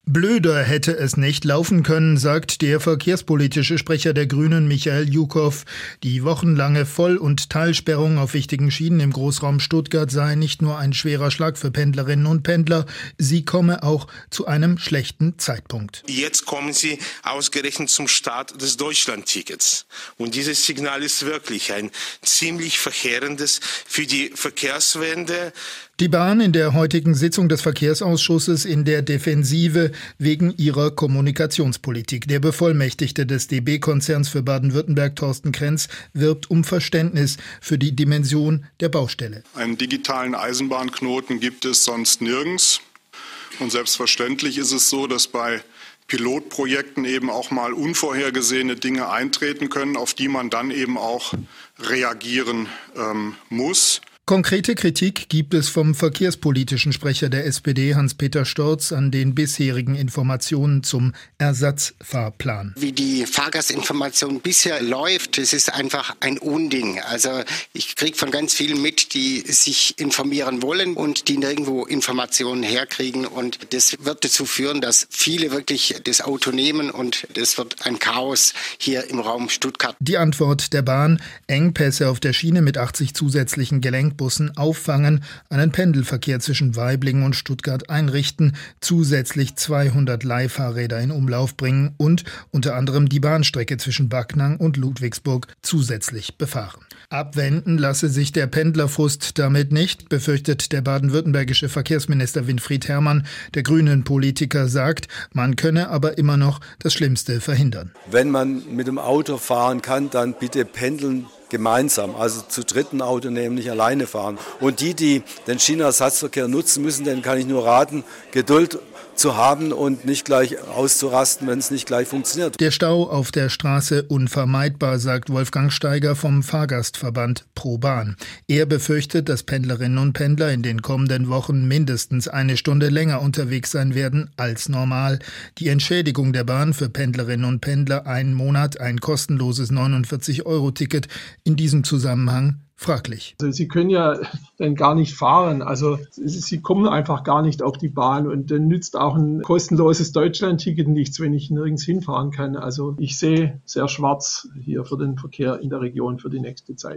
Blöder hätte es nicht laufen können, sagt der verkehrspolitische Sprecher der Grünen Michael Jukow. Die wochenlange Voll- und Teilsperrung auf wichtigen Schienen im Großraum Stuttgart sei nicht nur ein schwerer Schlag für Pendlerinnen und Pendler, sie komme auch zu einem schlechten Zeitpunkt. Jetzt kommen sie ausgerechnet zum Start des Deutschlandtickets. Und dieses Signal ist wirklich ein ziemlich verheerendes für die Verkehrswende. Die Bahn in der heutigen Sitzung des Verkehrsausschusses in der Defensive wegen ihrer Kommunikationspolitik. Der Bevollmächtigte des DB-Konzerns für Baden-Württemberg, Thorsten Krenz, wirbt um Verständnis für die Dimension der Baustelle. Einen digitalen Eisenbahnknoten gibt es sonst nirgends. Und selbstverständlich ist es so, dass bei Pilotprojekten eben auch mal unvorhergesehene Dinge eintreten können, auf die man dann eben auch reagieren muss. Konkrete Kritik gibt es vom verkehrspolitischen Sprecher der SPD, Hans-Peter Storz, an den bisherigen Informationen zum Ersatzfahrplan. Wie die Fahrgastinformation bisher läuft, das ist einfach ein Unding. Also ich kriege von ganz vielen mit, die sich informieren wollen und die nirgendwo Informationen herkriegen. Und das wird dazu führen, dass viele wirklich das Auto nehmen und das wird ein Chaos hier im Raum Stuttgart. Die Antwort der Bahn: Engpässe auf der Schiene mit 80 zusätzlichen Gelenkbussen auffangen, einen Pendelverkehr zwischen Waiblingen und Stuttgart einrichten, zusätzlich 200 Leihfahrräder in Umlauf bringen und unter anderem die Bahnstrecke zwischen Backnang und Ludwigsburg zusätzlich befahren. Abwenden lasse sich der Pendlerfrust damit nicht, befürchtet der baden-württembergische Verkehrsminister Winfried Herrmann. Der Grünen-Politiker sagt, man könne aber immer noch das Schlimmste verhindern. Wenn man mit dem Auto fahren kann, dann bitte pendeln gemeinsam, also zu dritten Auto nehmen, nicht alleine fahren. Und die den Schienenersatzverkehr nutzen müssen, denen kann ich nur raten, Geduld zu haben und nicht gleich auszurasten, wenn es nicht gleich funktioniert. Der Stau auf der Straße unvermeidbar, sagt Wolfgang Steiger vom Fahrgastverband ProBahn. Er befürchtet, dass Pendlerinnen und Pendler in den kommenden Wochen mindestens eine Stunde länger unterwegs sein werden als normal. Die Entschädigung der Bahn für Pendlerinnen und Pendler einen Monat, ein kostenloses 49-Euro-Ticket, in diesem Zusammenhang fraglich. Also Sie können ja dann gar nicht fahren, also Sie kommen einfach gar nicht auf die Bahn und dann nützt auch ein kostenloses Deutschlandticket nichts, wenn ich nirgends hinfahren kann. Also ich sehe sehr schwarz hier für den Verkehr in der Region für die nächste Zeit.